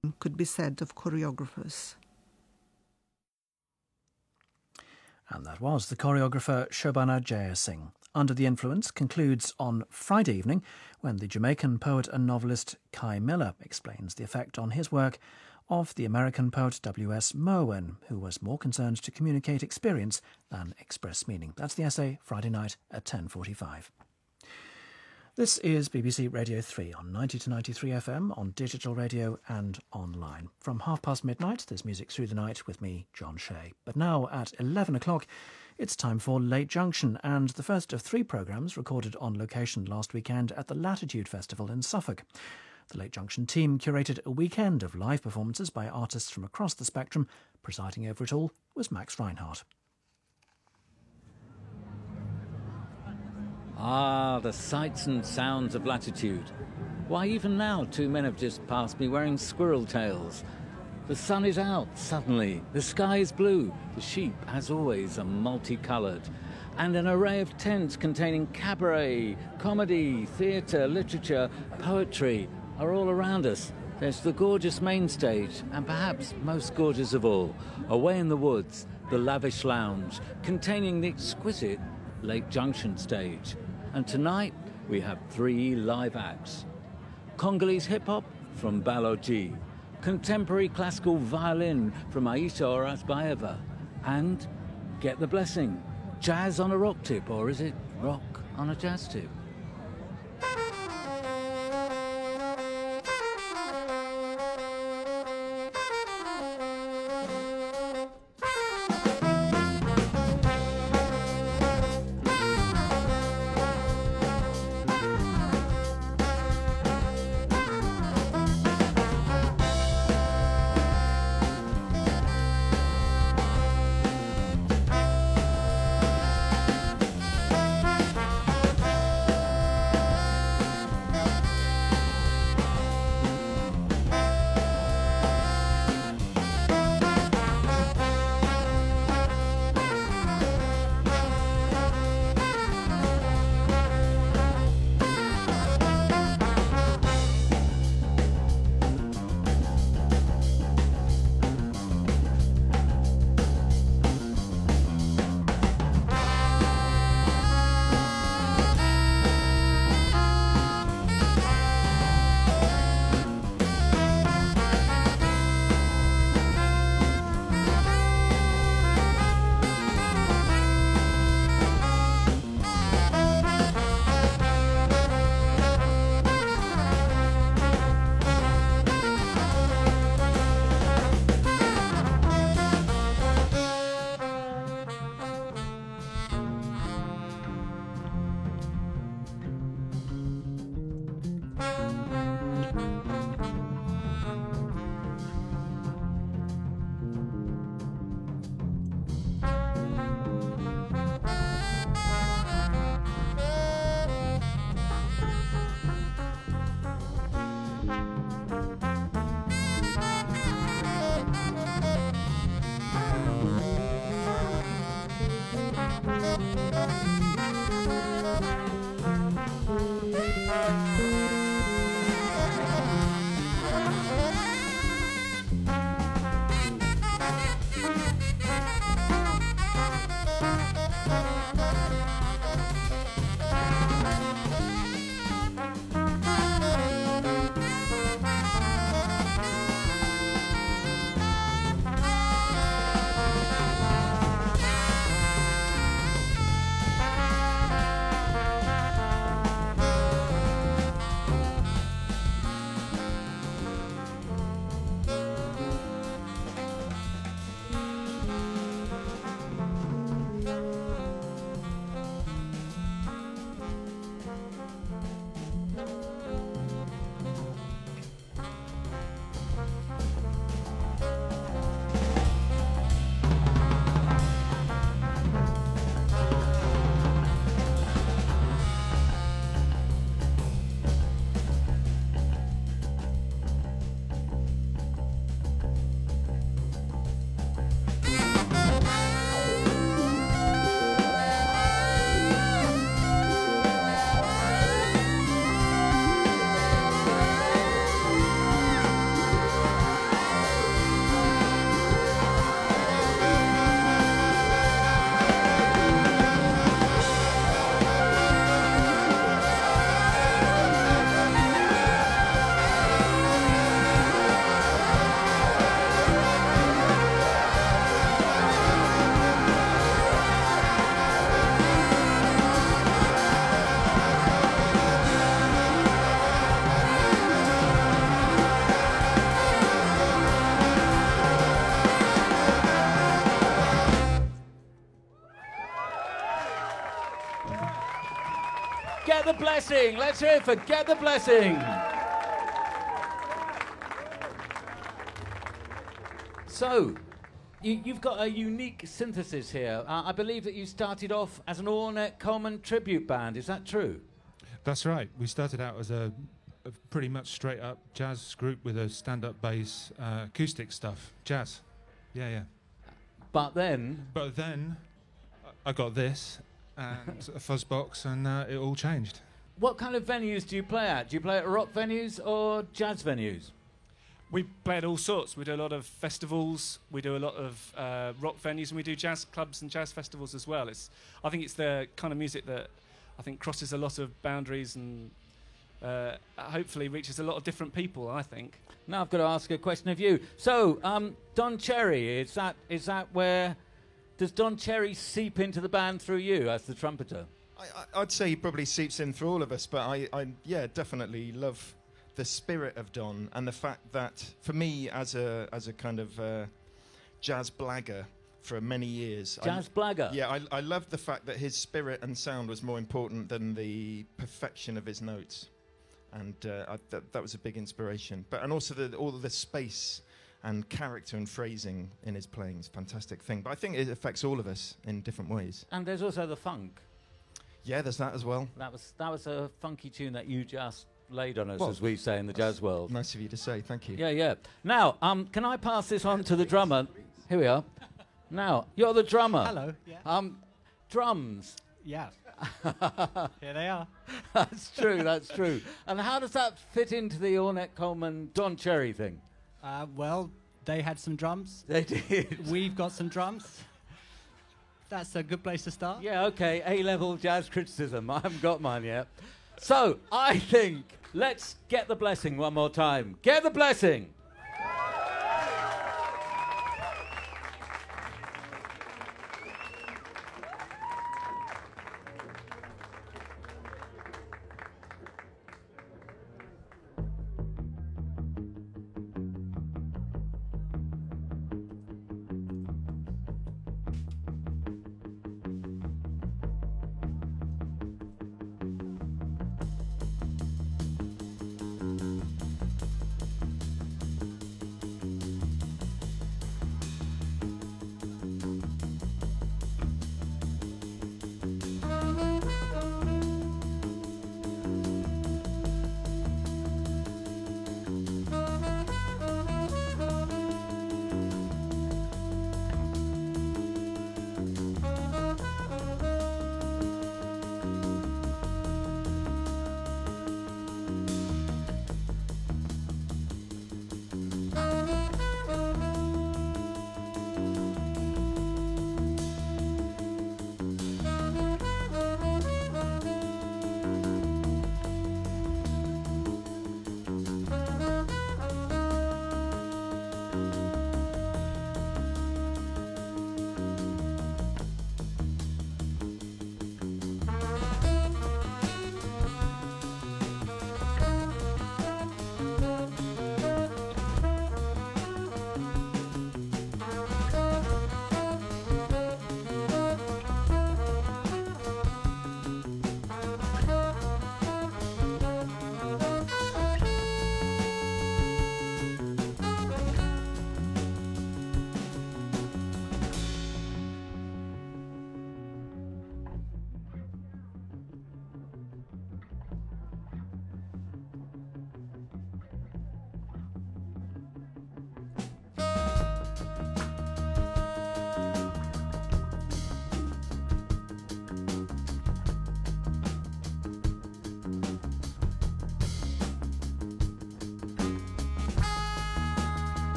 could be said of choreographers. And that was the choreographer Shobana Jayasingh. Under the Influence concludes on Friday evening when the Jamaican poet and novelist Kai Miller explains the effect on his work of the American poet W.S. Merwin, who was more concerned to communicate experience than express meaning. That's the essay, Friday night at 10:45. This is BBC Radio 3 on 90 to 93 FM, on digital radio and online. From midnight, there's music through the night with me, John Shea. But now at 11 o'clock, it's time for Late Junction, and the first of three programmes recorded on location last weekend at the Latitude Festival in Suffolk. The Late Junction team curated a weekend of live performances by artists from across the spectrum. Presiding over it all was Max Reinhardt. Ah, the sights and sounds of Latitude. Why, even now, two men have just passed me wearing squirrel tails. The sun is out, suddenly. The sky is blue. The sheep, as always, are multicoloured. And an array of tents containing cabaret, comedy, theatre, literature, poetry are all around us. There's the gorgeous main stage, and perhaps most gorgeous of all, away in the woods, the lavish lounge, containing the exquisite Lake Junction stage. And tonight, we have three live acts. Congolese hip-hop from Baloji, contemporary classical violin from Aisha Orazbaeva, and, get the blessing, jazz on a rock tip, or is it rock on a jazz tip? Blessing. Let's hear it for Get the Blessing. So, you've got a unique synthesis here. I believe that you started off as an Ornette Coleman tribute band. Is that true? That's right. We started out as a pretty much straight-up jazz group with a stand-up bass, acoustic stuff, jazz. Yeah. But then I got this and a fuzz box, and it all changed. what kind of venues do you play at? Do you play at rock venues or jazz venues? We play at all sorts. We do a lot of festivals, we do a lot of rock venues, and we do jazz clubs and jazz festivals as well. I think it's the kind of music that I think crosses a lot of boundaries and hopefully reaches a lot of different people, I think. Now I've got to ask a question of you. So, Don Cherry, is that where... Does Don Cherry seep into the band through you as the trumpeter? I'd say he probably seeps in through all of us, but I definitely love the spirit of Don and the fact that, for me, as a kind of jazz blagger for many years... Jazz blagger? Yeah, I loved the fact that his spirit and sound was more important than the perfection of his notes. And that was a big inspiration. And also all of the space and character and phrasing in his playing is a fantastic thing. But I think it affects all of us in different ways. And there's also the funk. Yeah, there's that as well. That was a funky tune that you just laid on us, as we say in the jazz world. Nice of you to say, thank you. Yeah. Now, can I pass this on to the drummer? Here we are. Now, you're the drummer. Hello. Yeah. Drums. Yeah. Here they are. That's true. And how does that fit into the Ornette Coleman Don Cherry thing? Well, they had some drums. They did. We've got some drums. That's a good place to start. Yeah, okay. A-level jazz criticism. I haven't got mine yet. So, I think let's get the blessing one more time. Get the blessing.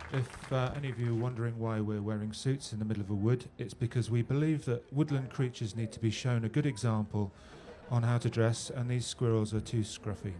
If any of you are wondering why we're wearing suits in the middle of a wood, it's because we believe that woodland creatures need to be shown a good example on how to dress, and these squirrels are too scruffy.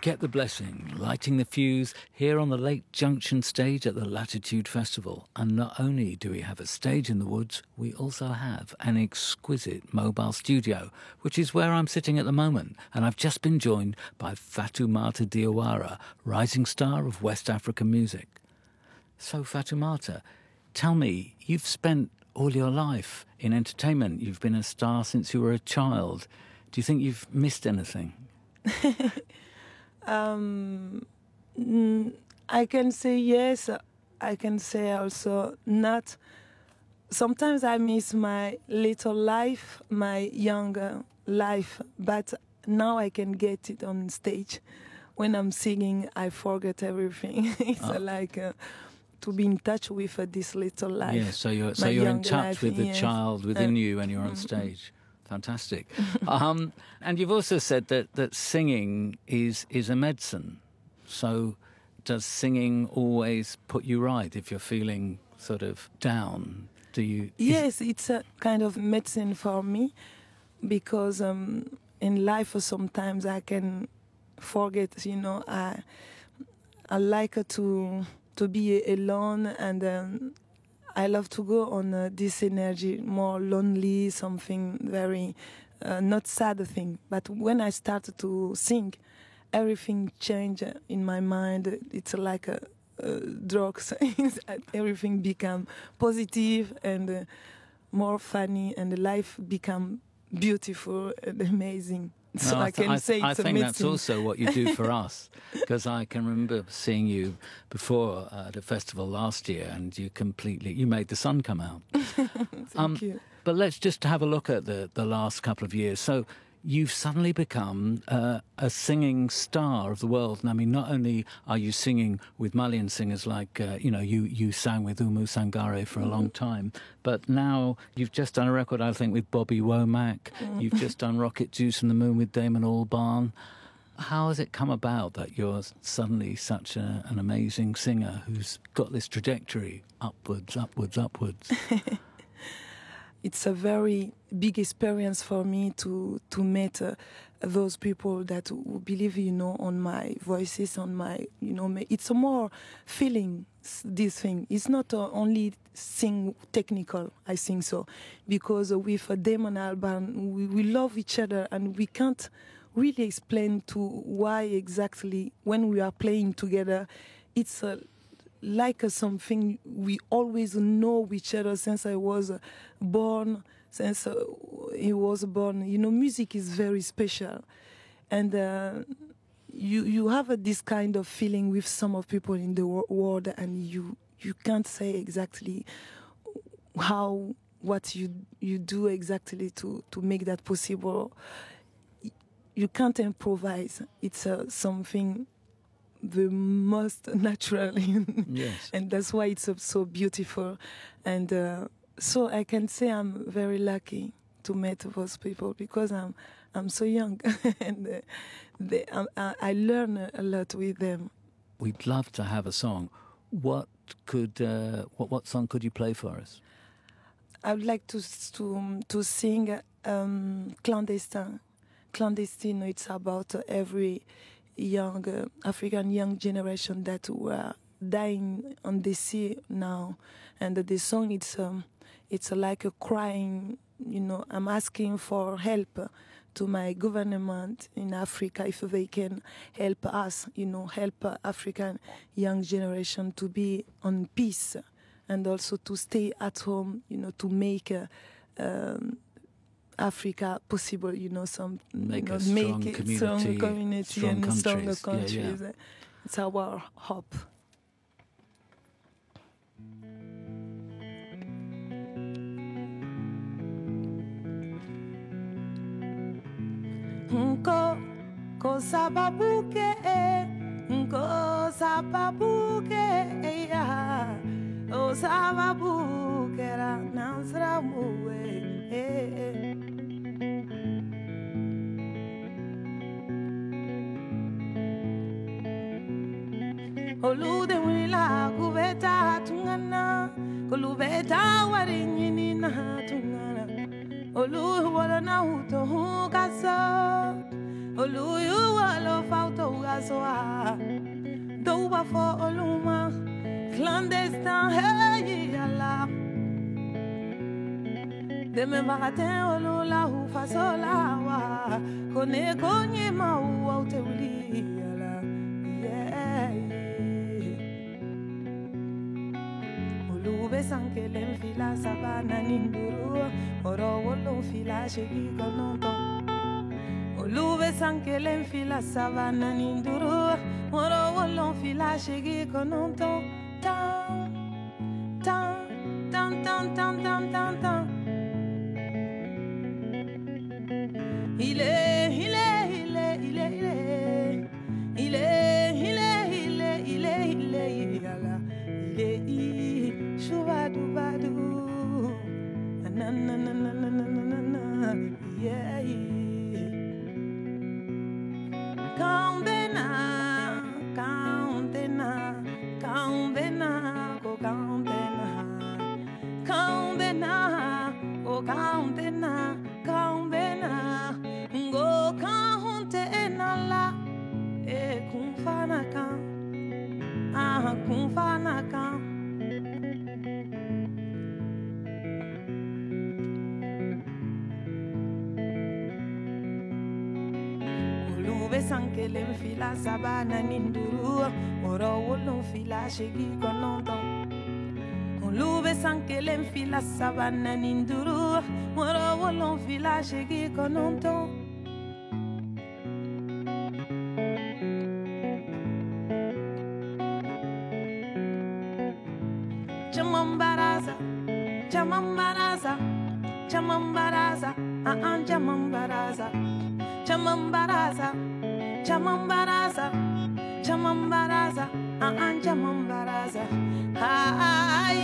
Get the Blessing, lighting the fuse here on the Lake Junction stage at the Latitude Festival. And not only do we have a stage in the woods, we also have an exquisite mobile studio, which is where I'm sitting at the moment. And I've just been joined by Fatoumata Diawara, rising star of West African music. So Fatoumata, tell me, you've spent all your life in entertainment. You've been a star since you were a child. Do you think you've missed anything? I can say yes. I can say also not. Sometimes I miss my little life, my younger life, but now I can get it on stage. When I'm singing, I forget everything. It's like to be in touch with this little life. Yeah, so you're in touch with the child within you when you're on stage. Fantastic. And you've also said that singing is a medicine. So does singing always put you right if you're feeling sort of down? Do you? Yes, it's a kind of medicine for me because in life sometimes I can forget, I like to be alone, and I love to go on this energy, more lonely, something very not sad thing. But when I started to sing, everything changed in my mind. It's like drugs. Everything become positive and more funny, and life become beautiful and amazing. So No, I can say it's I think that's medicine. also what you do for us, because I can remember seeing you before the festival last year, and you made the sun come out. Thank you. But let's just have a look at the last couple of years. So you've suddenly become a singing star of the world. And I mean, not only are you singing with Malian singers like, you sang with Oumou Sangaré for a long time, but now you've just done a record, I think, with Bobby Womack. You've just done Rocket Juice and the Moon with Damon Albarn. How has it come about that you're suddenly such an amazing singer who's got this trajectory upwards, upwards, upwards? It's a very big experience for me to meet those people that believe, on my voices, on my, it's a more feeling, this thing. It's not only sing technical, I think so, because with Damon Albarn, we love each other, and we can't really explain to why exactly when we are playing together, it's like something we always know each other since I was born, since he was born. Music is very special. And you have this kind of feeling with some of people in the world, and you can't say exactly what you do exactly to make that possible. You can't improvise. It's something the most natural, Yes. and that's why it's so beautiful. And so I can say I'm very lucky to meet those people, because I'm so young and I learn a lot with them. We'd love to have a song. What song could you play for us? I would like to sing Clandestin. Clandestine, it's about every young African young generation that were dying on the sea now, and the song it's like a crying. I'm asking for help to my government in Africa, if they can help us, help African young generation to be on peace, and also to stay at home, to make Africa possible, Make a strong community, strong community strong and countries. stronger countries. Yeah. It's our hope. Nko sababuke ya o sababuke ra nansra muwe olude wila kubeta tungana kulubeta warinyini na tungana olu wala na uto hukasa olu yu wala fauto ugaso fo oluma clandestin hey Allah deme bagatin olula hu fasola wa kone konye ma wa te uli Allah yeah olube sankele fila sabana ninduru oro wolo fila shegi konoto olube sankele fila sabana ninduru oro wolo fila shegi konoto tan tan tan tan tan tan tan tan il est Shubadubadu na na na na na na na na yeah Countena countena countena go countena countena go countena countena go countena la e kumfana kan kumfana kan Sankele fila sabana ninduru oro wolo fila shegi kononto Olube sankele fila sabana ninduru oro wolo fila shegi kononto Chamambaraza chamambaraza chamambaraza chamambaraza chamambaraza Chamambaraza, chamambaraza, chamambaraza. Hi,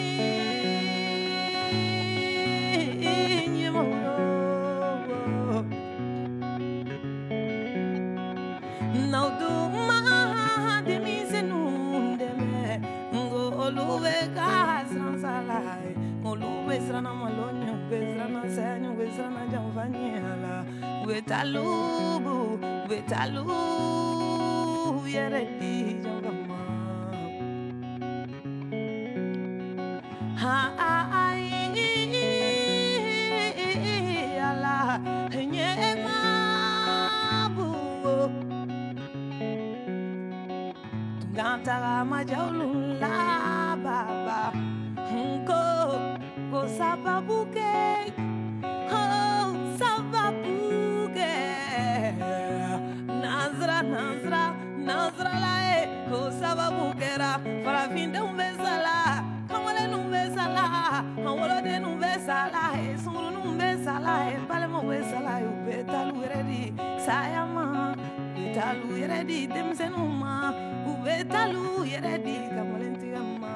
now do ma de misenunde me go oluve kasransalai oluve srana malonyo bezrana sanyo bezrana jamvanyala wetalubu Betalu yeredi jangama Hai Allah nyema bu Tungantara majaulula baba Ko sababuke Nazra lae, o sababu kera, para fin de besala, kamale besala, awolo de besala, suru besala, palemo besala, betalu ready, sayama, betalu ready, demsenuma, betalu ready, kamalentiama.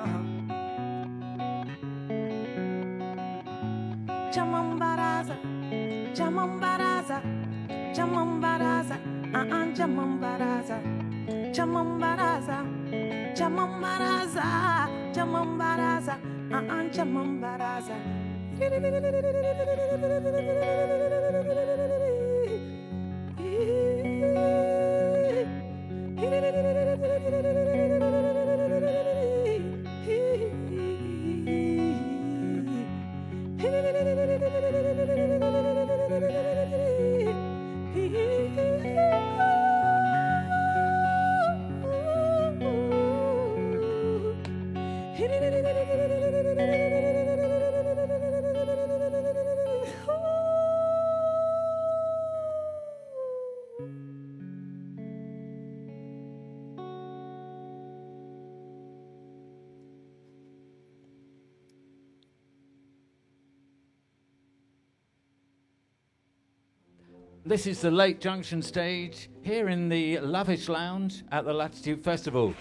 Chamambaraza, chamambaraza, chamambaraza, chamambaraza. Chamambaraza, chamambaraza, chamambaraza, chamambaraza. This is the Lake Junction stage here in the lavish lounge at the Latitude Festival.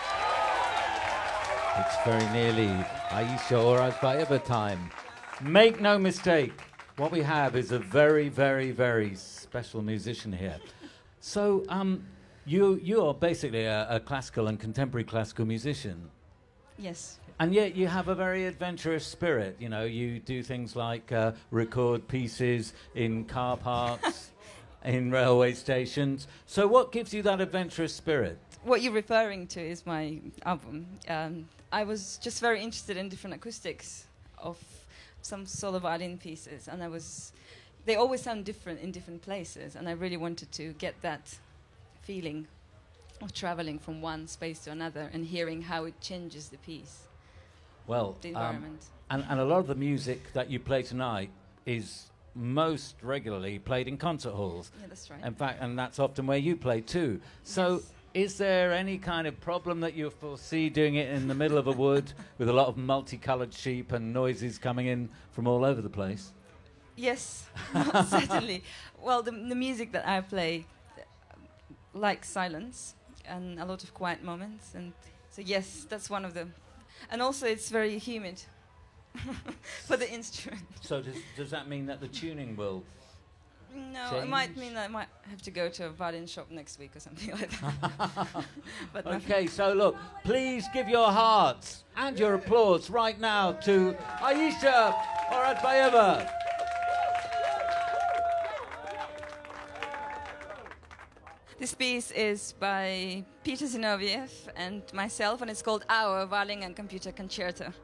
It's very nearly Aisha or Asbaiba time. Make no mistake, what we have is a very, very, very special musician here. So, you are basically a classical and contemporary classical musician. Yes. And yet you have a very adventurous spirit. You know, you do things like record pieces in car parks. in railway stations. So what gives you that adventurous spirit? What you're referring to is my album. I was just very interested in different acoustics of some solo violin pieces, and they always sound different in different places, and I really wanted to get that feeling of traveling from one space to another and hearing how it changes the piece, Well, the environment. and a lot of the music that you play tonight is most regularly played in concert halls. Yeah, that's right. In fact, and that's often where you play too. So Yes. is there any kind of problem that you foresee doing it in the middle of a wood with a lot of multicoloured sheep and noises coming in from all over the place? Yes, certainly. Well, the music that I play likes silence and a lot of quiet moments, and so yes, that's one of them. And also, it's very humid for the instrument. So does that mean that the tuning will... No, it might change? mean that I might have to go to a violin shop next week or something like that. But Okay, so look, please give your hearts and your applause right now to Aisha Oratbayeva. This piece is by Peter Zinoviev and myself, and it's called Our Violin and Computer Concerto.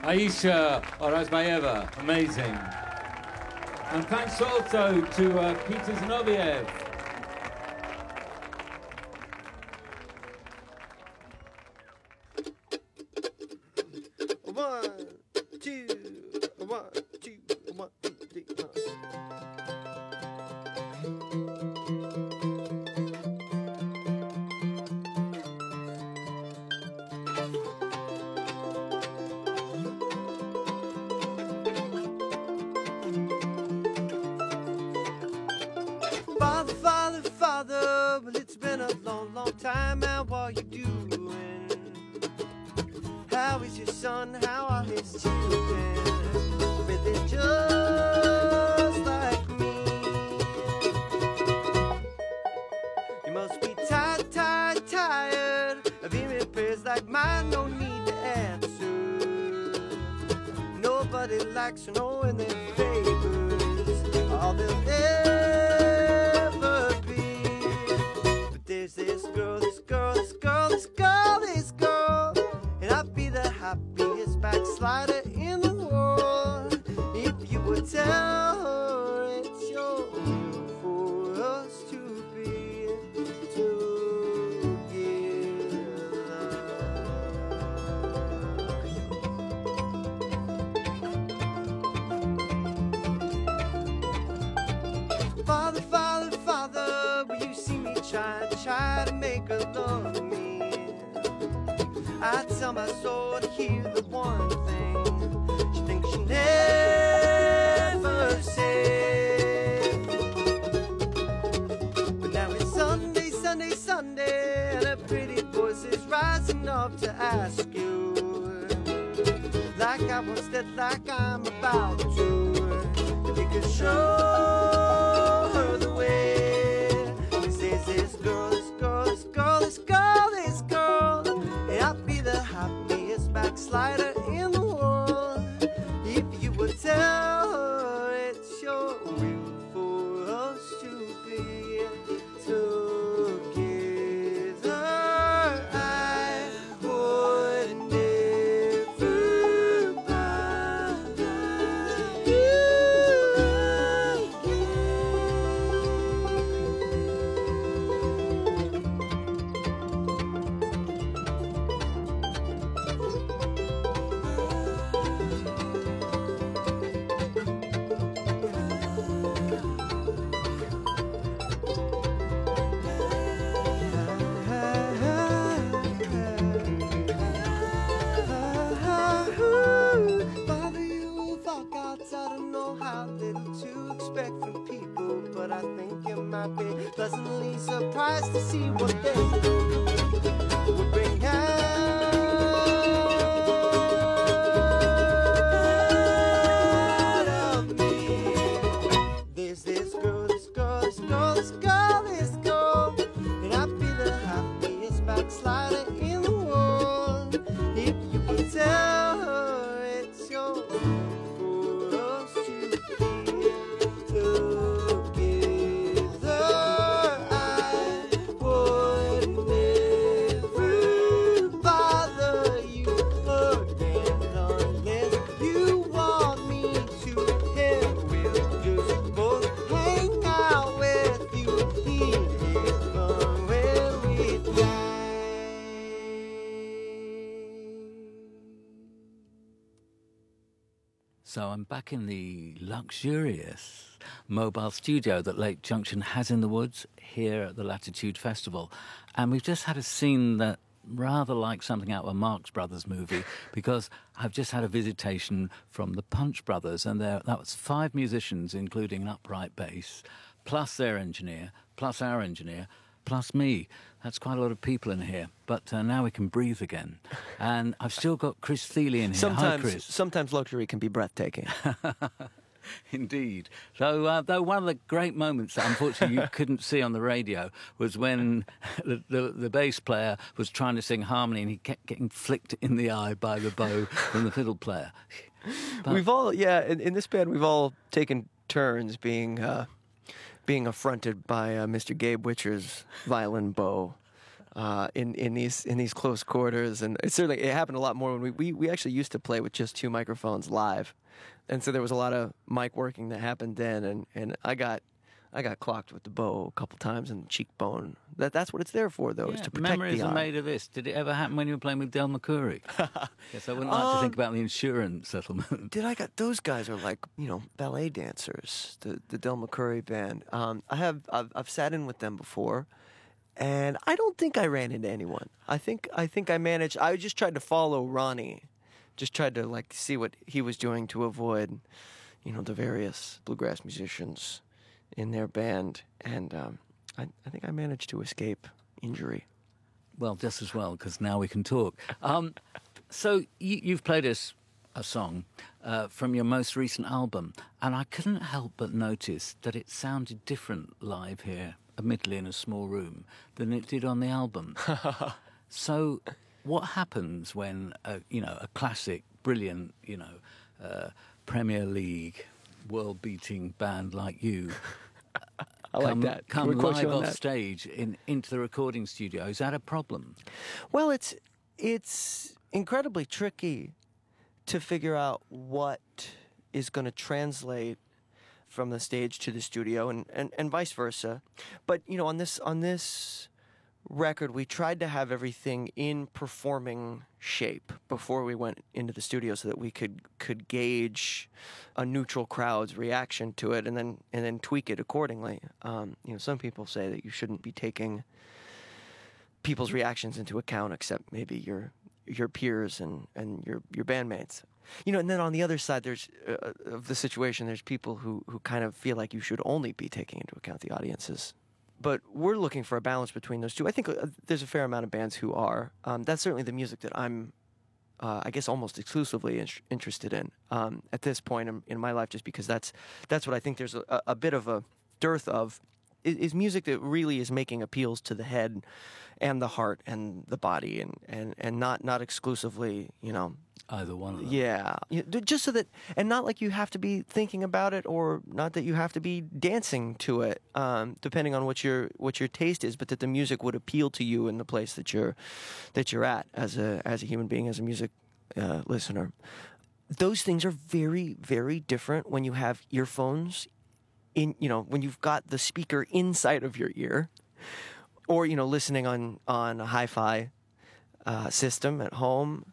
Aisha Orazbayeva, amazing. And thanks also to Peter Zinoviev. One, two, one, two, one, two, three, Father, Father, Father, well, it's been a long, long time, man, what you doing? How is your son? How are his children? But they're just like me. You must be tired, tired, tired of hearing prayers like mine. No need to answer. Nobody likes knowing their favors. All they'll ever be. But there's this girl, this girl, this girl, this girl, this girl. And I'd be the happiest backslider in the world if you would tell her it's your will for us to be together. Father, Father, Father, will you see me try to make her love me? I tell my soul to hear the one thing she thinks she never said. But now it's Sunday, Sunday, Sunday, and a pretty voice is rising up to ask you, like I once did, like I'm about to, if you could show her the way. He says this girl, this girl, this girl, this girl, this girl, and I'd be the happiest backslider in the world if you would tell her it's your will for us to be together. I would never bother you Father, you forgot, I don't know how little to expect from people, but I think you might be pleasantly surprised to see what they would bring out of me. There's this girl, this girl, this girl, this girl, this girl, and I'd be the happiest backslider in the world if you would tell her it's your for us to be together. I would never bother you again unless you want me to, and we'll just both hang out with you in heaven when we die. So I'm back in the luxurious mobile studio that Lake Junction has in the woods here at the Latitude Festival. And we've just had a scene that rather like something out of a Marx Brothers movie, because I've just had a visitation from the Punch Brothers, and that was 5 musicians, including an upright bass, plus their engineer, plus our engineer, plus me. That's quite a lot of people in here. But now we can breathe again. And I've still got Chris Thiele in here. Hi, Chris. Sometimes luxury can be breathtaking. Indeed. So, though one of the great moments that unfortunately you couldn't see on the radio was when the bass player was trying to sing harmony and he kept getting flicked in the eye by the bow from the fiddle player. But We've all, in this band, we've all taken turns being affronted by Mr. Gabe Witcher's violin bow. in these close quarters, and it happened a lot more when we actually used to play with just 2 microphones live, and so there was a lot of mic working that happened then, and I got clocked with the bow a couple times in the cheekbone. That's what it's there for, though, is to protect memories the are arm. made of this. Did it ever happen when you were playing with Del McCoury? Yes, I wouldn't like to think about the insurance settlement. Those guys are like, ballet dancers, the Del McCoury band. I've sat in with them before, and I don't think I ran into anyone. I think I managed. I just tried to follow Ronnie, just tried to see what he was doing to avoid, the various bluegrass musicians in their band, and I think I managed to escape injury. Well, just as well, because now we can talk. So you've played us a song from your most recent album, and I couldn't help but notice that it sounded different live here, admittedly in a small room, than it did on the album. So what happens when a classic, brilliant, Premier League, world-beating band like you come live off stage into the recording studio? Is that a problem? Well, it's incredibly tricky to figure out what is going to translate from the stage to the studio, and vice versa. But on this record, we tried to have everything in performing shape before we went into the studio, so that we could gauge a neutral crowd's reaction to it, and then tweak it accordingly. Some people say that you shouldn't be taking people's reactions into account, except maybe your peers and your bandmates. And then on the other side, there's of the situation, there's people who kind of feel like you should only be taking into account the audiences. But we're looking for a balance between those two. I think there's a fair amount of bands who are. That's certainly the music that I'm, I guess, almost exclusively interested in at this point in my life, just because that's what I think there's a bit of a dearth of, is music that really is making appeals to the head and the heart and the body, and not exclusively, either one of them. Yeah, just so that, and not like you have to be thinking about it, or not that you have to be dancing to it, depending on what your taste is, but that the music would appeal to you in the place that you're at as a human being, as a music listener. Those things are very, very different when you have earphones when you've got the speaker inside of your ear, or listening on a hi-fi system at home.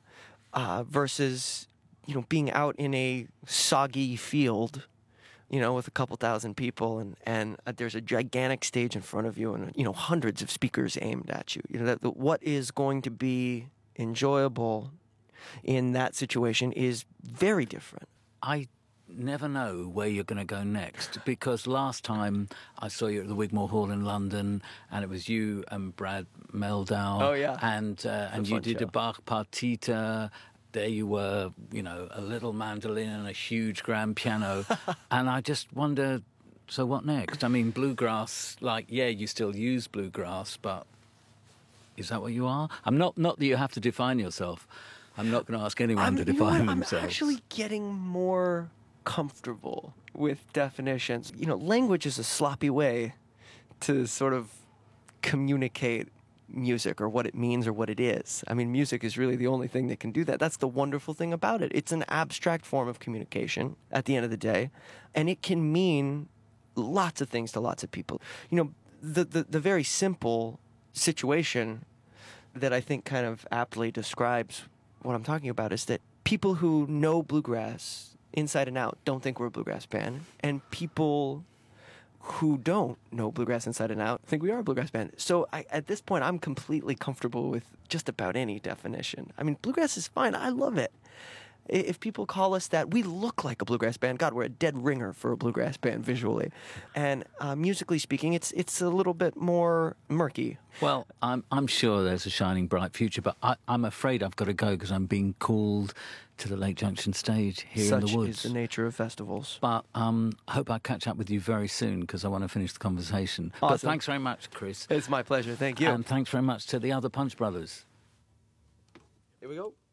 Versus, being out in a soggy field, with a couple thousand people, and there's a gigantic stage in front of you, and hundreds of speakers aimed at you. What is going to be enjoyable in that situation is very different. I never know where you're going to go next, because last time I saw you at the Wigmore Hall in London, and it was you and Brad Meldau. Oh yeah, and you did a Bach partita. There you were, a little mandolin and a huge grand piano, and I just wonder, so what next? I mean, bluegrass, you still use bluegrass, but is that what you are? I'm not that you have to define yourself. I'm not going to ask anyone to define themselves. I'm actually getting more comfortable with definitions. Language is a sloppy way to sort of communicate music, or what it means, or what it is. I mean, music is really the only thing that can do that. That's the wonderful thing about it. It's an abstract form of communication at the end of the day, and it can mean lots of things to lots of people. The very simple situation that I think kind of aptly describes what I'm talking about is that people who know bluegrass inside and out don't think we're a bluegrass band, and people who don't know bluegrass inside and out think we are a bluegrass band. So at this point, I'm completely comfortable with just about any definition. I mean, bluegrass is fine. I love it. If people call us that, we look like a bluegrass band. God, we're a dead ringer for a bluegrass band visually. And musically speaking, it's a little bit more murky. Well, I'm sure there's a shining bright future, but I'm afraid I've got to go because I'm being called to the Lake Junction stage here in the woods. Such is the nature of festivals. But I hope I catch up with you very soon, because I want to finish the conversation. Awesome. But thanks very much, Chris. It's my pleasure. Thank you. And thanks very much to the other Punch Brothers. Here we go.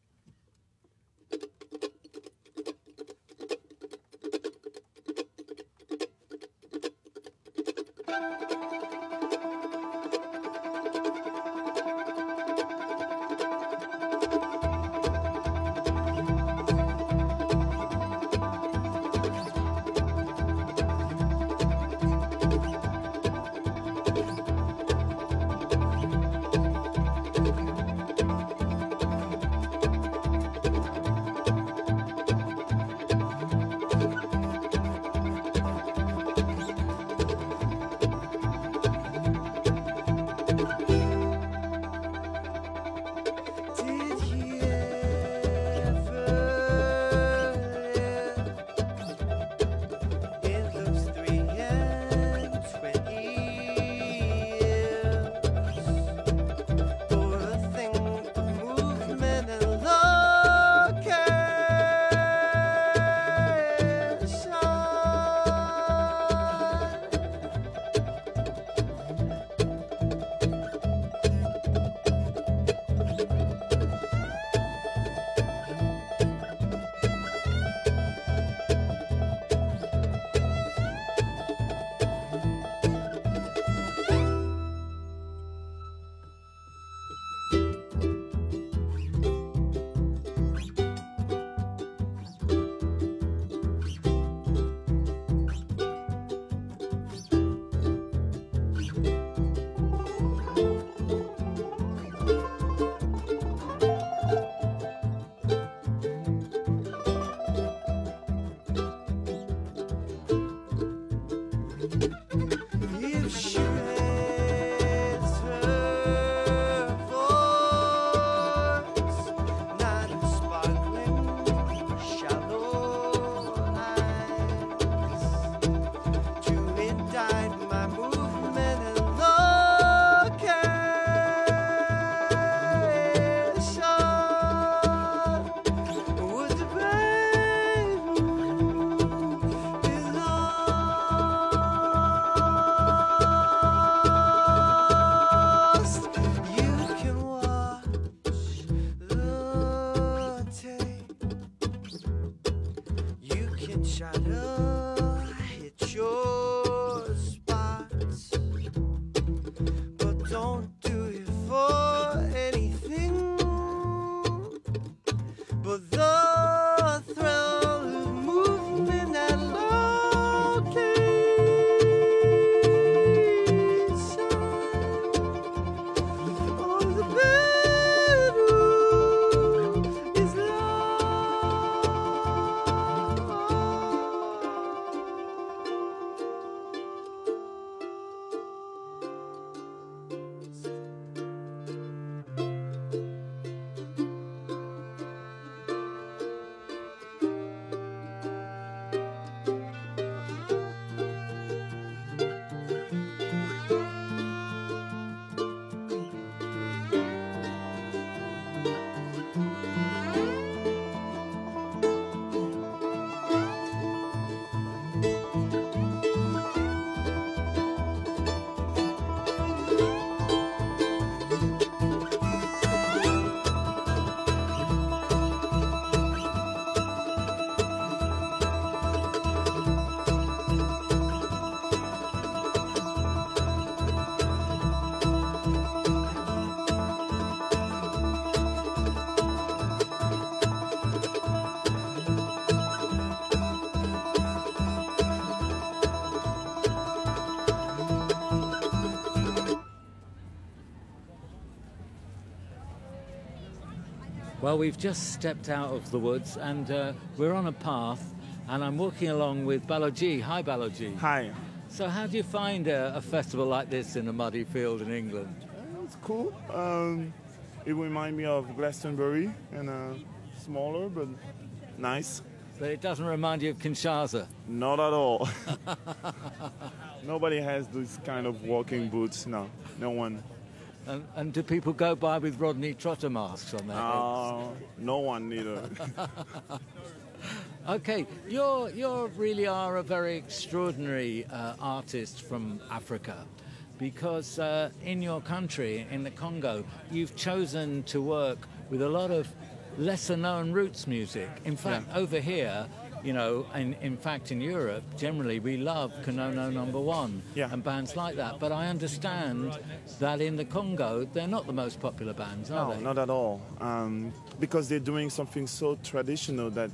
don't do it for anything but the thrill of moving that location. Oh, the bedroom is Well, we've just stepped out of the woods and we're on a path and I'm walking along with Baloji. Hi, Baloji. Hi. So how do you find a festival like this in a muddy field in England? It's cool. It reminds me of Glastonbury and smaller but nice. But it doesn't remind you of Kinshasa? Not at all. Nobody has this kind of walking boots. No one. And do people go by with Rodney Trotter masks on their heads? No one neither. Okay, you really are a very extraordinary artist from Africa, because in your country, in the Congo, you've chosen to work with a lot of lesser-known roots music. In fact, over here, you know, in fact, in Europe, generally, we love Konono No. 1 and bands like that. But I understand that in the Congo, they're not the most popular bands, are they? No, not at all. Because they're doing something so traditional that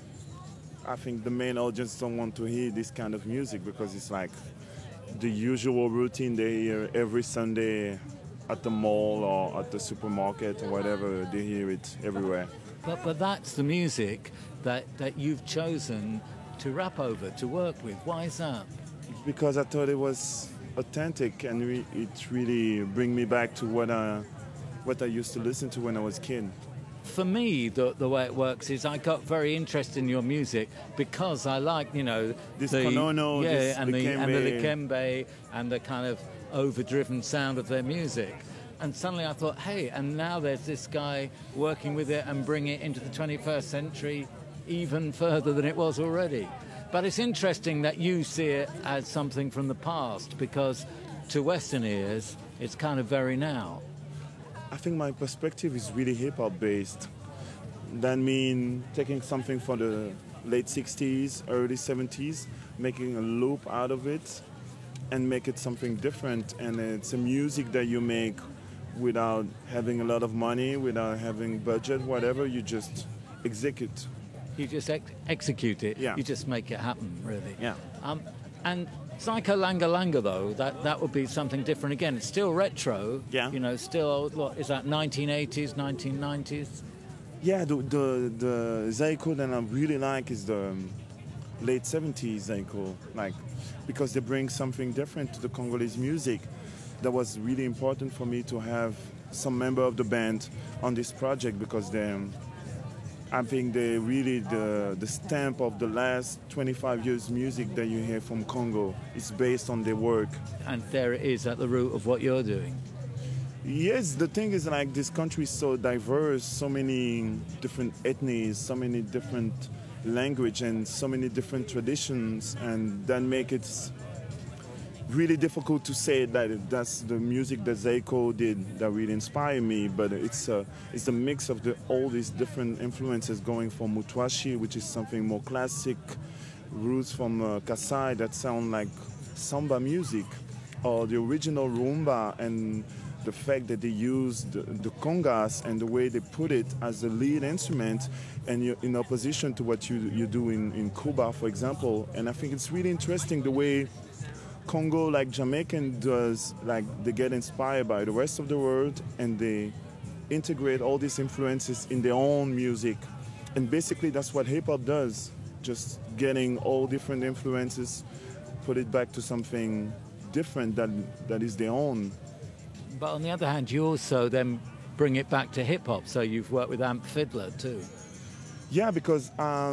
I think the main audience don't want to hear this kind of music, because it's like the usual routine they hear every Sunday at the mall or at the supermarket or whatever. They hear it everywhere. But that's the music that you've chosen to rap over, to work with. Why is that? Because I thought it was authentic, and it really brings me back to what I used to listen to when I was a kid. For me, the way it works is I got very interested in your music because I like, you know, this Konono, this and the Likembe and the kind of overdriven sound of their music. And suddenly I thought, hey, and now there's this guy working with it and bringing it into the 21st century even further than it was already. But it's interesting that you see it as something from the past, because to Western ears, it's kind of very now. I think my perspective is really hip-hop based. That means taking something from the late 60s, early 70s, making a loop out of it and make it something different. And it's a music that you make without having a lot of money, without having budget, whatever, you just execute. You just execute it. Yeah. You just make it happen, really. Yeah. And Psycho Langa Langa, though, that would be something different again. It's still retro. Yeah. You know, still, what is that, 1980s, 1990s? Yeah, the Zaiko that I really like is the late 70s Zaiko, like, because they bring something different to the Congolese music. That was really important for me to have some member of the band on this project, because I think they're really the stamp of the last 25 years music that you hear from Congo. It's based on their work. And there it is at the root of what you're doing. Yes, the thing is, like, this country is so diverse, so many different ethnies, so many different language and so many different traditions, and that make it really difficult to say that that's the music that Zaiko did that really inspired me, but it's a mix of all these different influences, going from Mutwashi, which is something more classic, roots from Kasai that sound like samba music, or the original rumba, and the fact that they use the congas and the way they put it as the lead instrument, and in opposition to what you do in Cuba, for example. And I think it's really interesting the way Congo, like Jamaican does, like they get inspired by the rest of the world and they integrate all these influences in their own music. And basically that's what hip-hop does, just getting all different influences, put it back to something different that is their own. But on the other hand, you also then bring it back to hip-hop, so you've worked with Amp Fiddler too. Yeah, because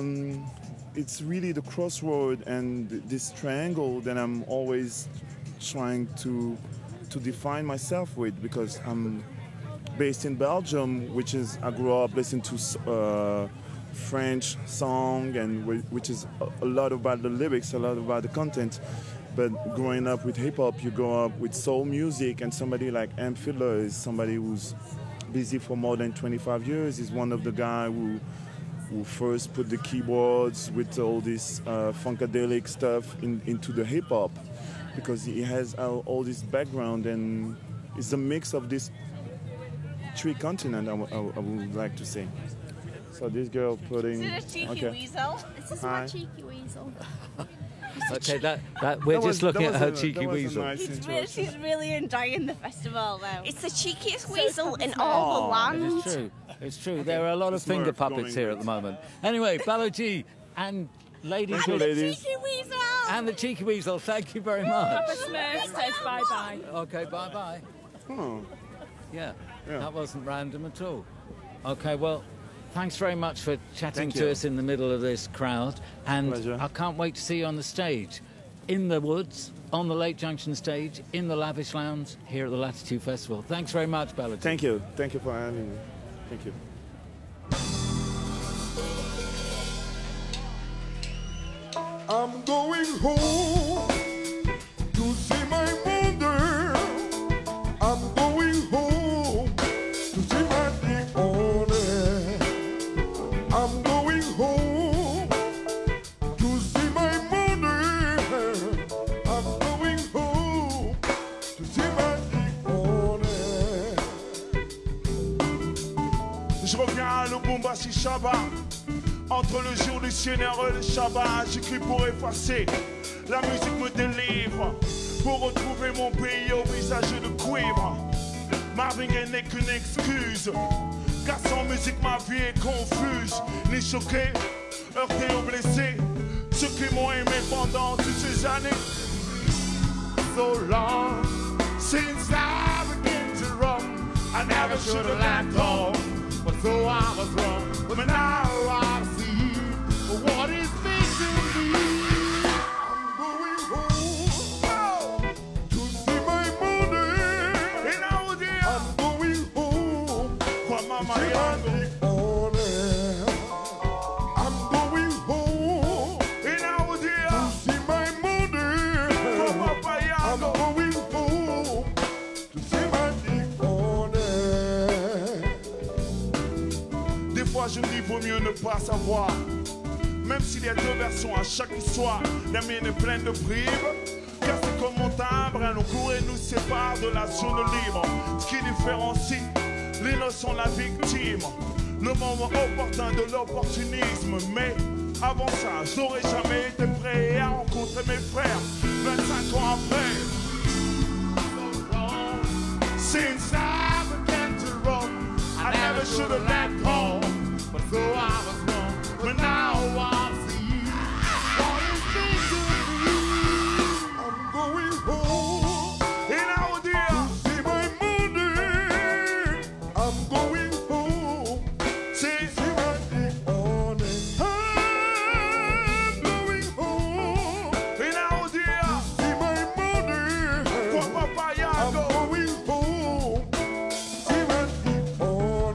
it's really the crossroad and this triangle that I'm always trying to define myself with, because I'm based in Belgium, which is, I grew up listening to French song, and which is a lot about the lyrics, a lot about the content. But growing up with hip-hop, you grow up with soul music, and somebody like Amp Fiddler is somebody who's busy for more than 25 years. He's one of the guys who first put the keyboards with all this funkadelic stuff into the hip-hop, because he has all this background, and it's a mix of these three continents, I would like to say. So this girl putting... Is it a cheeky weasel? Is this my cheeky weasel? Okay, we're just looking at her cheeky weasel. She's really enjoying the festival, though. It's the cheekiest weasel in all the land. It's true. It's true. There are a lot of finger puppets here at the moment. Anyway, Baloji and ladies and the cheeky weasel. And the cheeky weasel. Thank you very much. Papa Smurf says bye-bye. Okay, bye-bye. Oh. Yeah, that wasn't random at all. Okay, well, thanks very much for chatting to us in the middle of this crowd. And Pleasure. I can't wait to see you on the stage, in the woods, on the Lake Junction stage, in the Lavish Lounge, here at the Latitude Festival. Thanks very much, Baloji. Thank you. Thank you for having me. Thank you. I'm going home to see my mother. I'm going home to see my big honor. I'm going home to see my mother. I'm going home to see my big honor. Je reviens à Lubumbashi Shabbat. Entre le jour du Seigneur et le Shabbat, j'écris pour effacer. La musique me délivre pour retrouver mon pays au visage de cuivre. Marvin Gaye n'est qu'une excuse, car sans musique ma vie est confuse. Ni choqué, heurté ou blessé, ceux qui m'ont aimé pendant toutes ces années. So long since I began to run, I never should have let go, but so I was wrong. But now I see what is meant to me. I'm going home to see my mother. And now I'm going home for Mama Yango. I'm going home and now to see my mother. For Papa Yango. I'm going home to see my big honor. Des fois je me dis vaut mieux ne pas savoir. Même s'il y a deux versions à chaque histoire, la mienne est pleine de bribes. Car c'est comme mon timbre, un cours et nous sépare de la zone libre. Ce qui différencie l'innocent, la victime. Le moment opportun de l'opportunisme. Mais avant ça, j'aurais jamais été prêt à rencontrer mes frères 25 ans après. Since I began to run, I never should have let go. But so I was wrong. But now I see what is meant to be. I'm going home and I would to see my mother. I'm going home to see my big honor. I'm going home and I would to see my mother. For Papa Yango. I'm going home to see my big honor.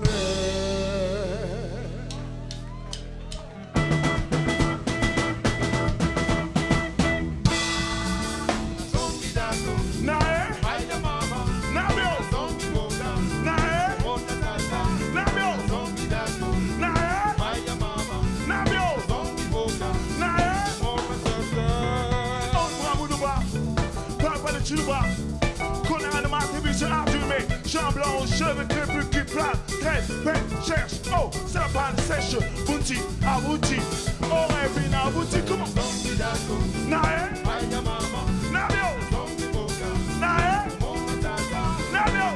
Chuba, Kona and Martin Bishop, J'ai un blanc aux cheveux crépus qui plane. Traite, peine, cherche, oh, c'est la panne sèche. Bouti, abouti, oh, rêve inabouti. Comment? Nae, Nabio, Nae, Nabio,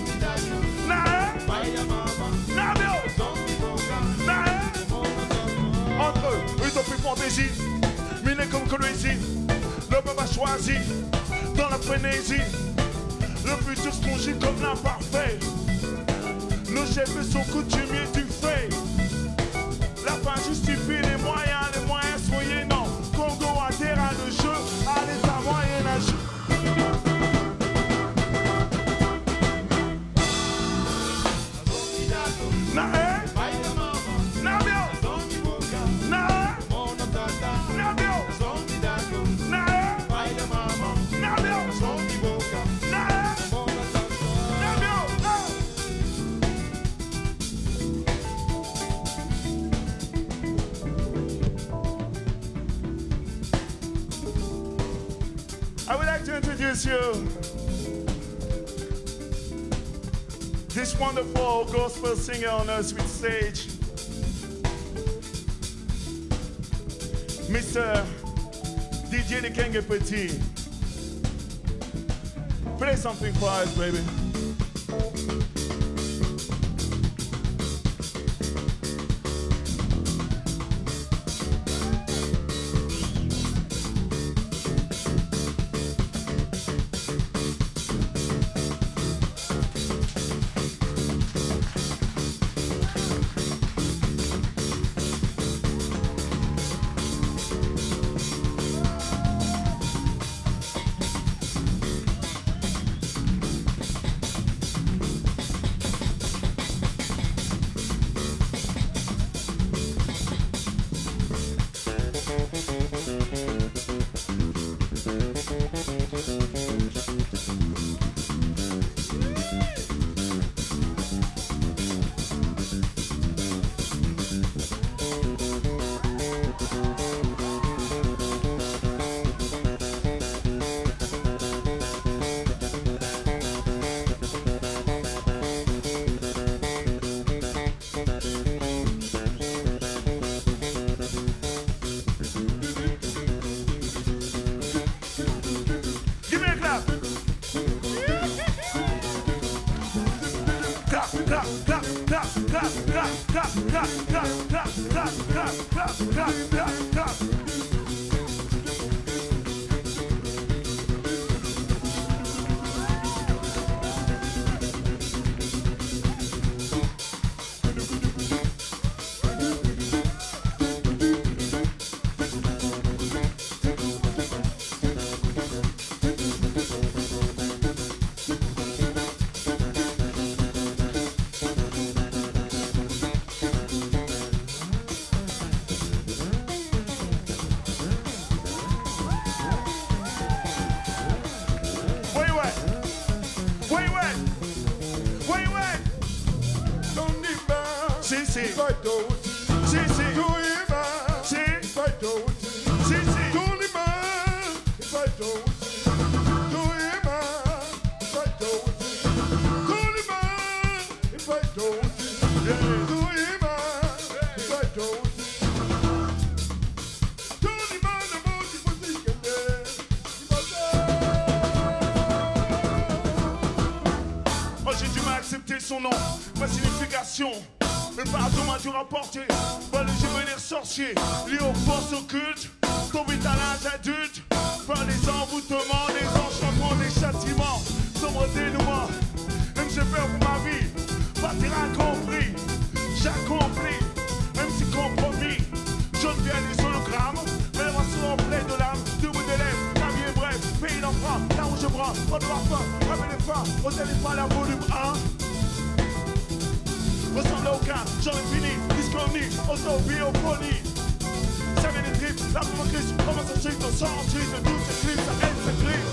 Nae, Nabio, Nae. Entre eux, utopie fantaisie, miné comme Coloisie. Le peuple a choisi dans la frénésie. Le futur se conjugue comme l'imparfait. Nos chefs sont coutumiers du fait. La fin justifie les moyens moyennant. Congo a terrain de jeu à l'état moyenâgeux. Nae, Nabio, Nae, Nabio, Nae, Nabio, I would like to introduce you this wonderful gospel singer on our sweet stage, Mr. DJ Nikenge Petit. Play something for us, baby. Son nom, ma signification. Le pardon m'a dû rapporter. Pas le juvénile sorcier, lié aux forces occultes. Tombé à l'âge adulte. Par les envoûtements, des enchantements, des châtiments. Sombre dénouement. Même j'ai peur pour ma vie. Partir incompris. J'accomplis. Même si compromis. Je ne viens des hologrammes. Mais les morceaux en plein de l'âme. Du bout des lèvres. La vie est brève. Pays d'enfant. Là où je prends. Pas de parfum. Ramène les fins. Au téléphone, la volume 1. Ressemble à aucun, j'en ai fini, disconie, autobioponie. Ça vient des tripes, la provocation, comment ça chiffre, sans ensuite, de toutes ces clips, ça aide, ça clip.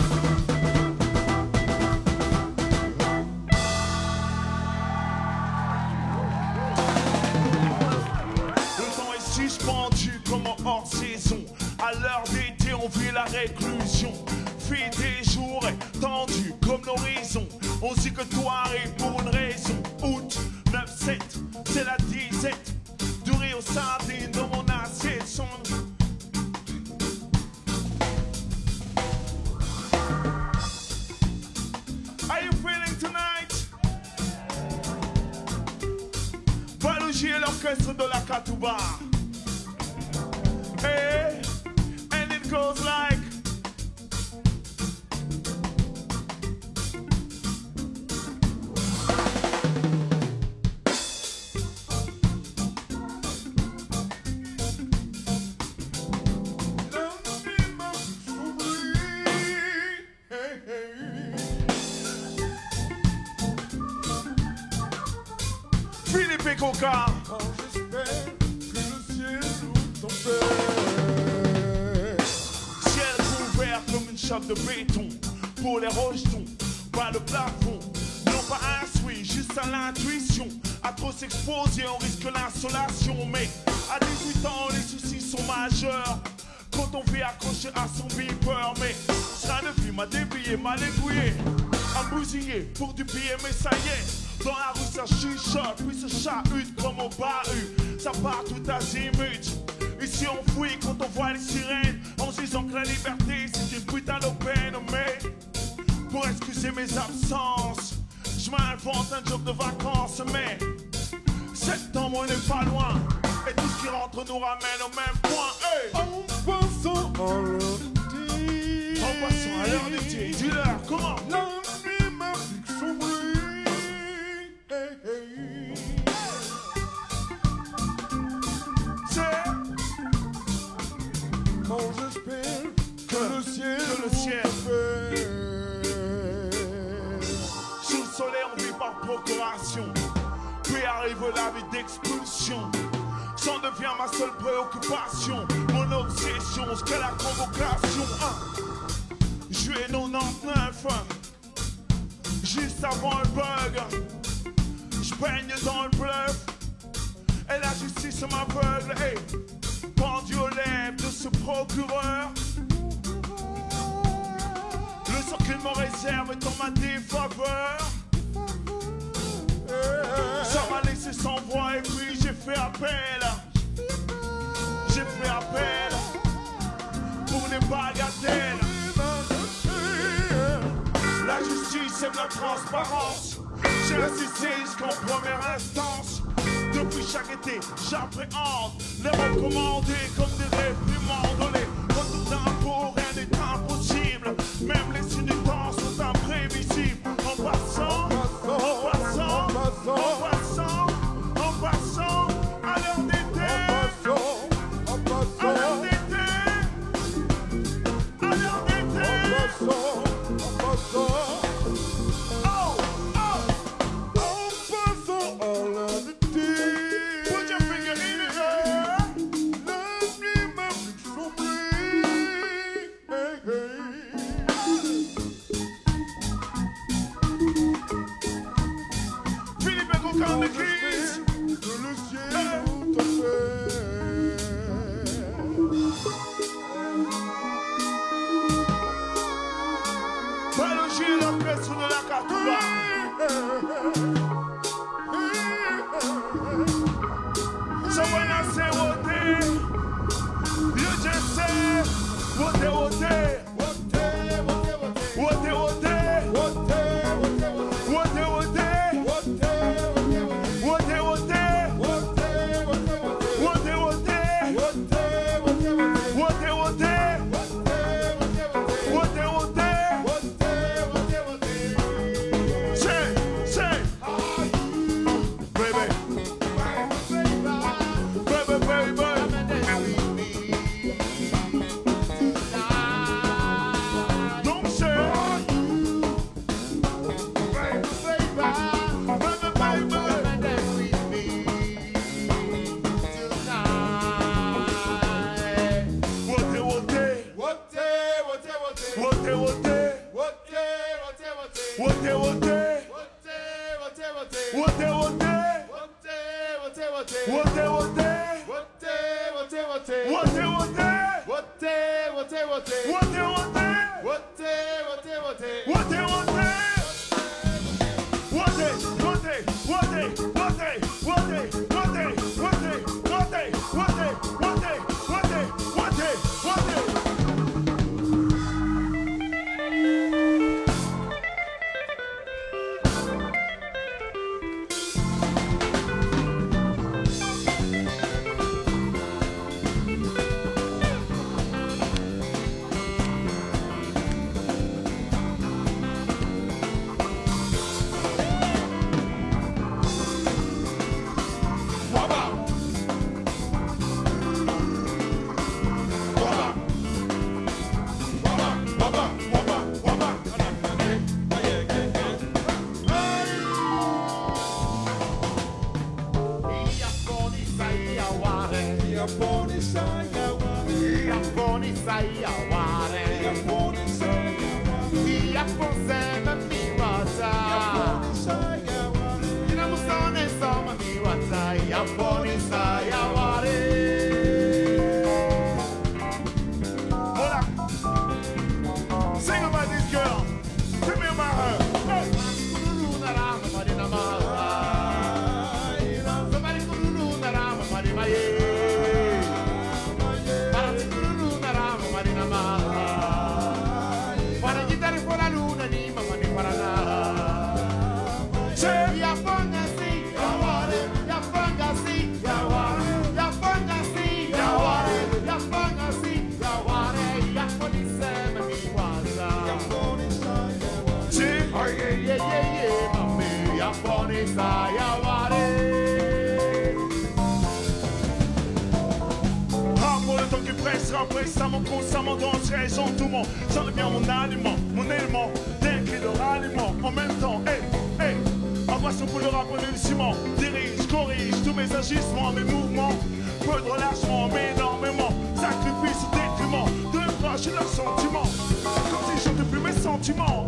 Le temps est suspendu comme en hors saison. À l'heure d'été, on vit la réclusion. Fille des jours est tendue comme l'horizon. On dit que tout soirée pour une raison. Août 9-7, c'est la disette. Du riz aux sardines dans mon assiette son. Are you feeling tonight? Balogier l'orchestre de la Katouba. Hey, and it goes like. Philippe et Coca. Quand j'espère que le ciel nous tombe. Ciel couvert comme une chape de béton. Pour les rejetons, pas le plafond. Non pas un souhait, juste à l'intuition. À trop s'exposer, on risque l'insolation. Mais à 18 ans, les soucis sont majeurs. Quand on vit accroché à son beeper. Mais train de vie m'a débillé, m'a aiguillé. Un bousillé pour du billet, mais ça y est. Dans la rue ça chuchote, puis se chahute comme au bahut. Ça part tout azimut. Ici on fouille quand on voit les sirènes, en se disant que la liberté c'est une putain de peine. Mais pour excuser mes absences, je m'invente un job de vacances. Mais septembre on n'est pas loin, et tout ce qui rentre nous ramène au même point. Hey. En passant à l'heure d'été, en passant à l'heure d'été, dis-leur comment. La nuit m'applique son bruit. Quand j'espère que le ciel fait. Sous le soleil on vit par procuration. Puis arrive la vie d'expulsion. S'en devient ma seule préoccupation. Mon obsession, ce qu'est la convocation. Juillet 99, juste avant le bug. Je baigne dans le bluff. Et la justice m'aveugle. Hey. Pendu aux lèvres de ce procureur. Le sort qu'il me réserve est en ma défaveur. Ça m'a laissé sans voix et puis j'ai fait appel. J'ai fait appel pour les bagatelles. La justice et la transparence. J'ai assisté jusqu'en première instance. Depuis chaque été, j'appréhende les recommandés comme des réprimandes. Les retours d'impôts, rien n'est impossible. Même les inutants sont imprévisibles. En passant, en passant, en passant, en passant, à l'heure d'été. À l'heure d'été. À l'heure d'été. En passant. What? What? sayaware Yaponse mamiwata Inamusone sama miwata Yaponi sayaware Hola Sing about this girl Give me my her Hey Narama marina maha Somebody narama marina ye Récemment, constamment dans raison, tout mon j'en deviens mon aliment, mon élément, d'un cri de ralliement. En même temps, embrasse pour le rap, le ciment. Dirige, corrige tous mes agissements, mes mouvements. Peu de relâchement, mais énormément. Sacrifice au détriment de mes proches et leurs sentiments. Comme si je plus mes sentiments.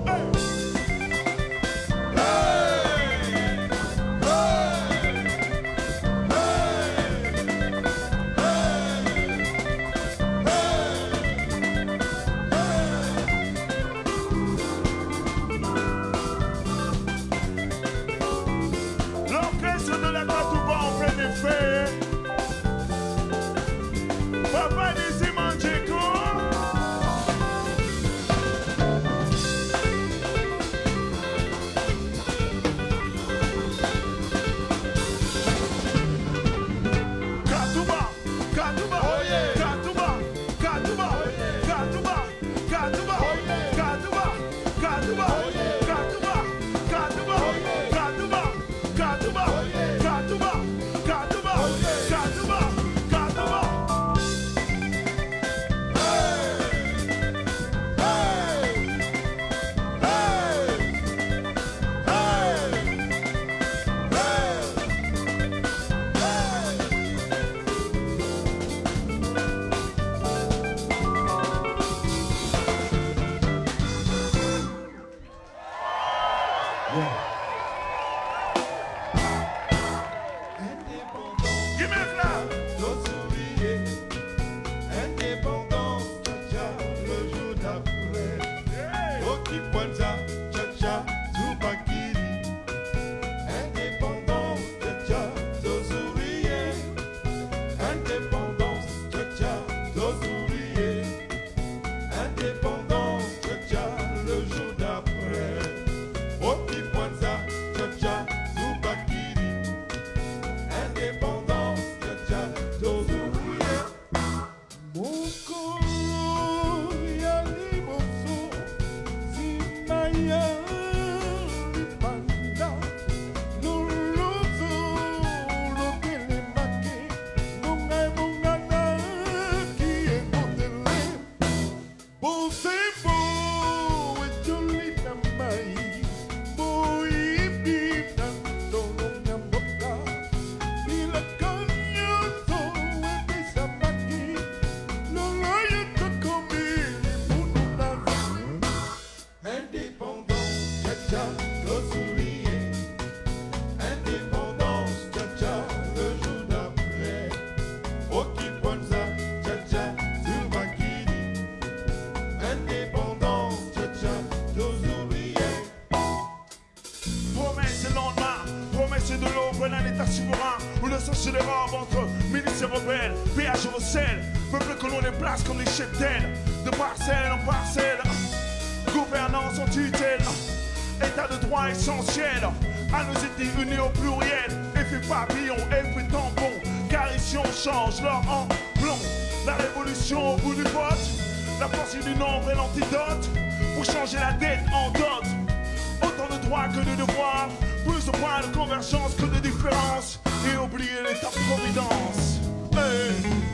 Sur les robes entre milices et rebelles, péage au sel, peuple que l'on déplace comme des cheptels, de parcelle en parcelle, gouvernance en tutelle, état de droit essentiel, à nos étés unis au pluriel, effet papillon, effet tampon, car ici on change l'or en plomb, la révolution au bout du vote, la force du nombre et l'antidote, pour changer la dette en dot, autant de droits que de devoirs, plus de points de convergence que de différence. Et oublier l'état-providence. Hey.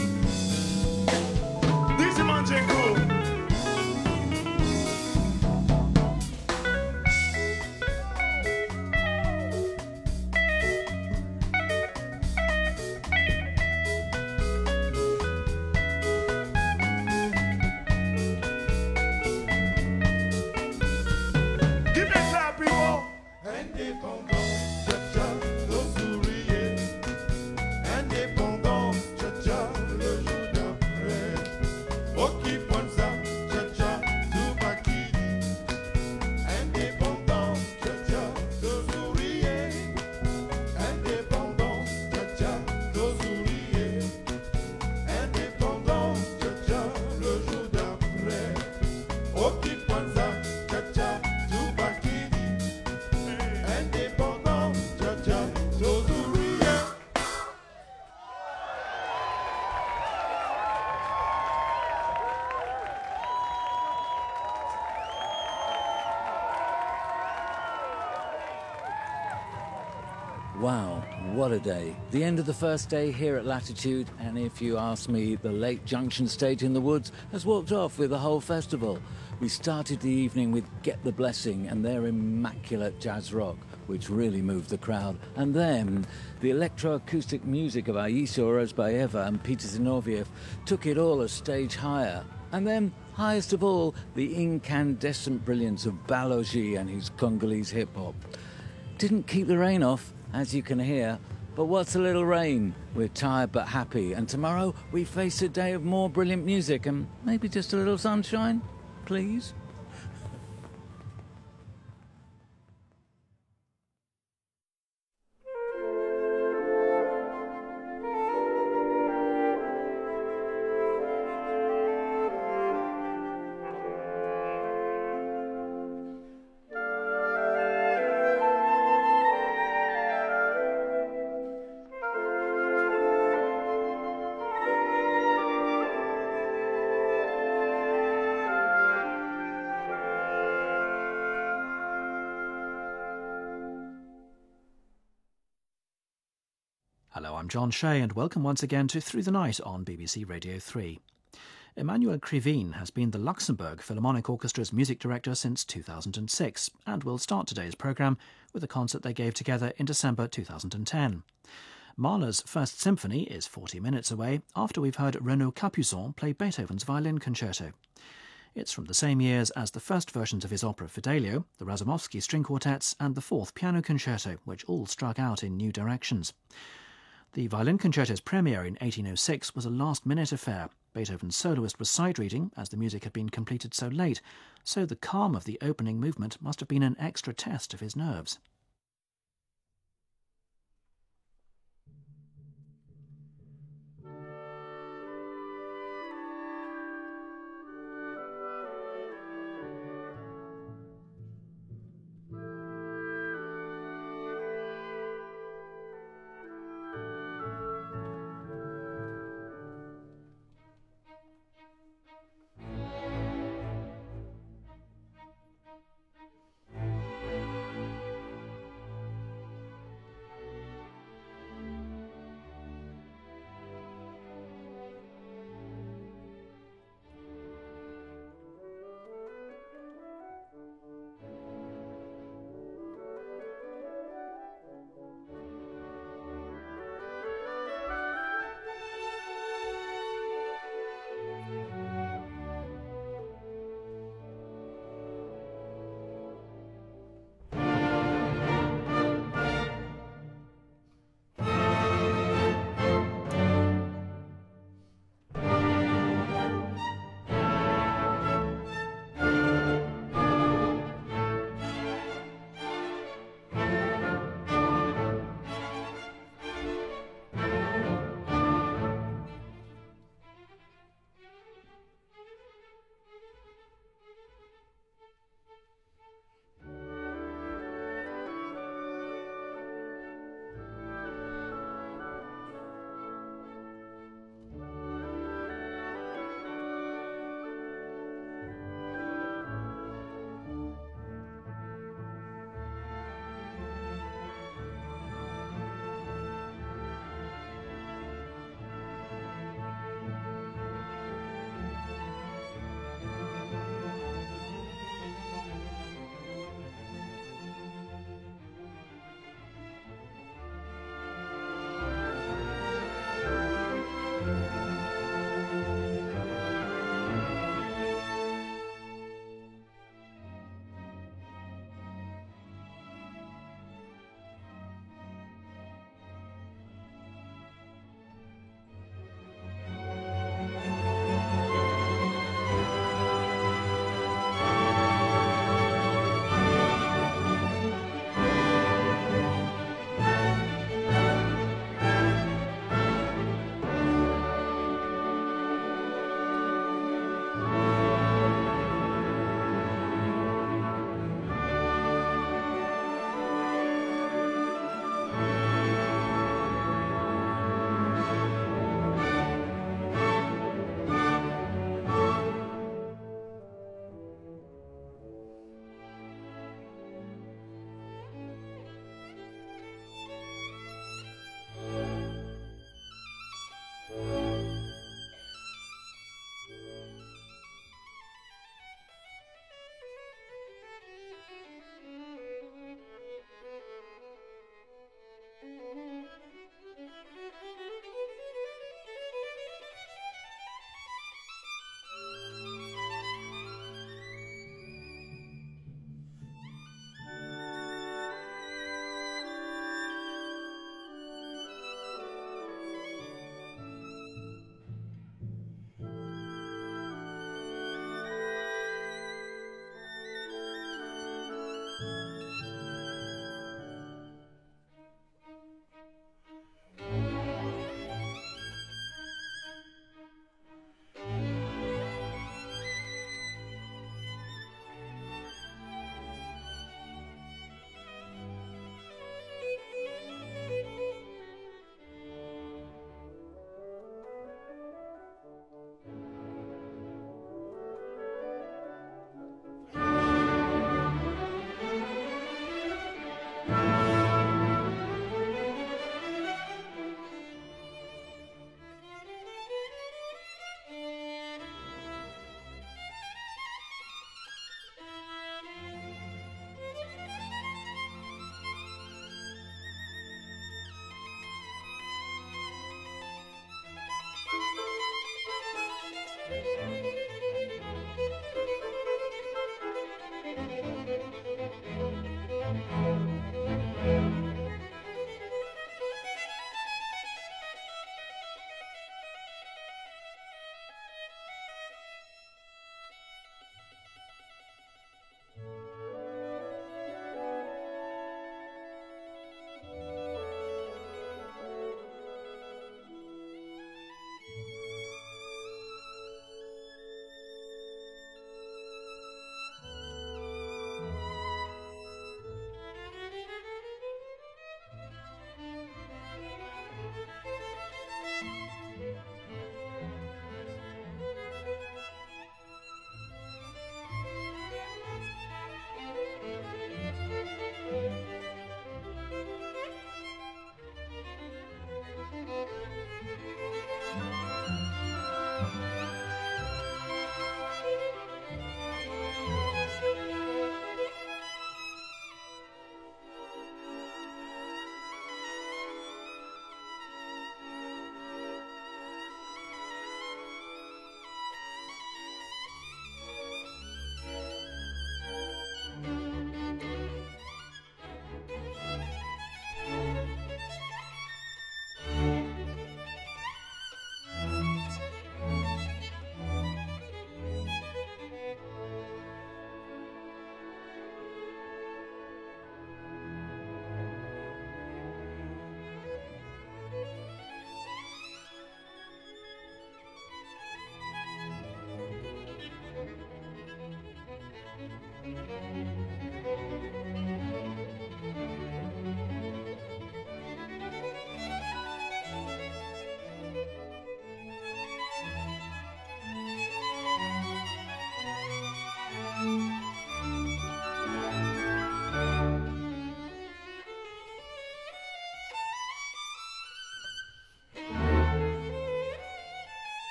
Dizzy Manjeko. Wow, what a day. The end of the first day here at Latitude, and if you ask me, the Lake Junction Stage in the Woods has walked off with the whole festival. We started the evening with Get the Blessing and their immaculate jazz rock, which really moved the crowd. And then the electroacoustic music of Aisha Rozbaeva and Peter Zinoviev took it all a stage higher. And then, highest of all, the incandescent brilliance of Balogi and his Congolese hip-hop. Didn't keep the rain off, as you can hear, but what's a little rain? We're tired but happy, and tomorrow we face a day of more brilliant music and maybe just a little sunshine, please. Hello, I'm John Shea, and welcome once again to Through the Night on BBC Radio 3. Emmanuel Krivine has been the Luxembourg Philharmonic Orchestra's music director since 2006, and will start today's programme with a concert they gave together in December 2010. Mahler's First Symphony is 40 minutes away after we've heard Renaud Capuçon play Beethoven's Violin Concerto. It's from the same years as the first versions of his opera Fidelio, the Razumovsky String Quartets and the Fourth Piano Concerto, which all struck out in new directions. The Violin Concerto's premiere in 1806 was a last-minute affair. Beethoven's soloist was side-reading, as the music had been completed so late, so the calm of the opening movement must have been an extra test of his nerves.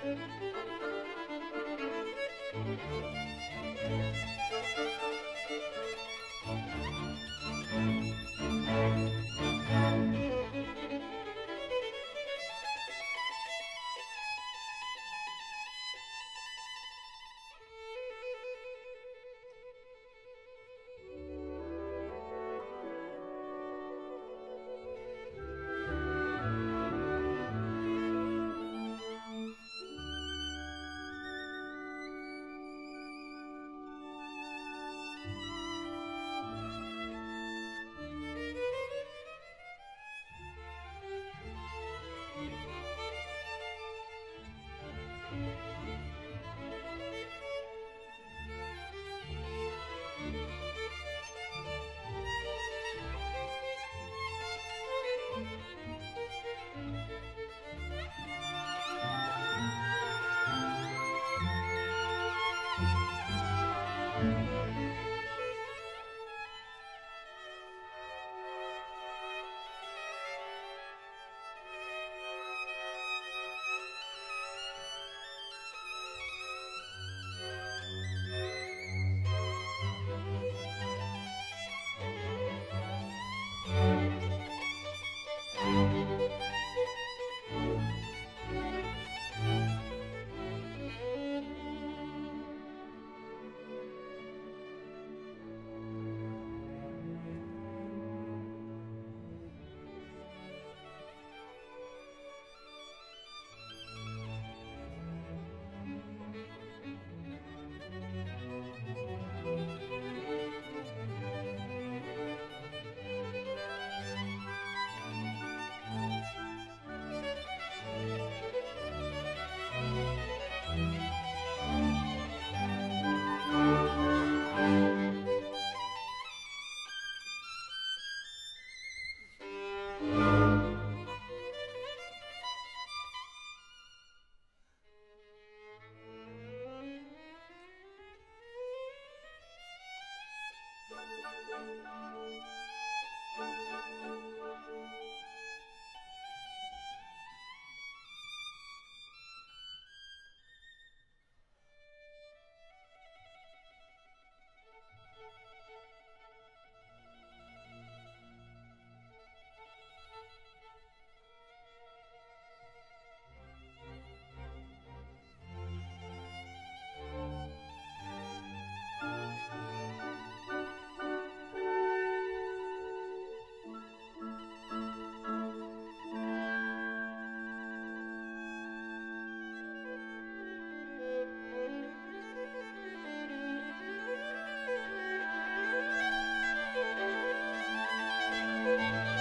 Thank you.